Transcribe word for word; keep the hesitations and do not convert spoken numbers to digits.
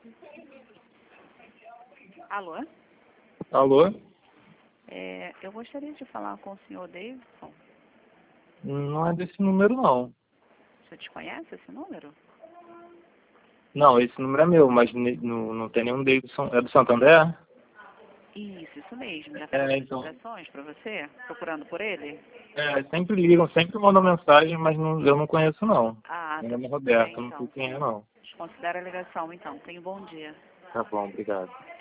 Alô? Alô? É, eu gostaria de falar com o senhor Davidson. Não é desse número, não. O senhor desconhece esse número? Não, esse número é meu, mas ne- não, não tem nenhum Davidson. É do Santander? Isso, isso mesmo. Já É, fez então. ligações para você? Procurando por ele? É, sempre ligam, sempre mandam mensagem, mas não, eu não conheço, não. Ah, Meu tá nome é tudo bem, Roberto, não sei então. quem é, não. Desconsidera a ligação, então. Tenha um bom dia. Tá bom, obrigado.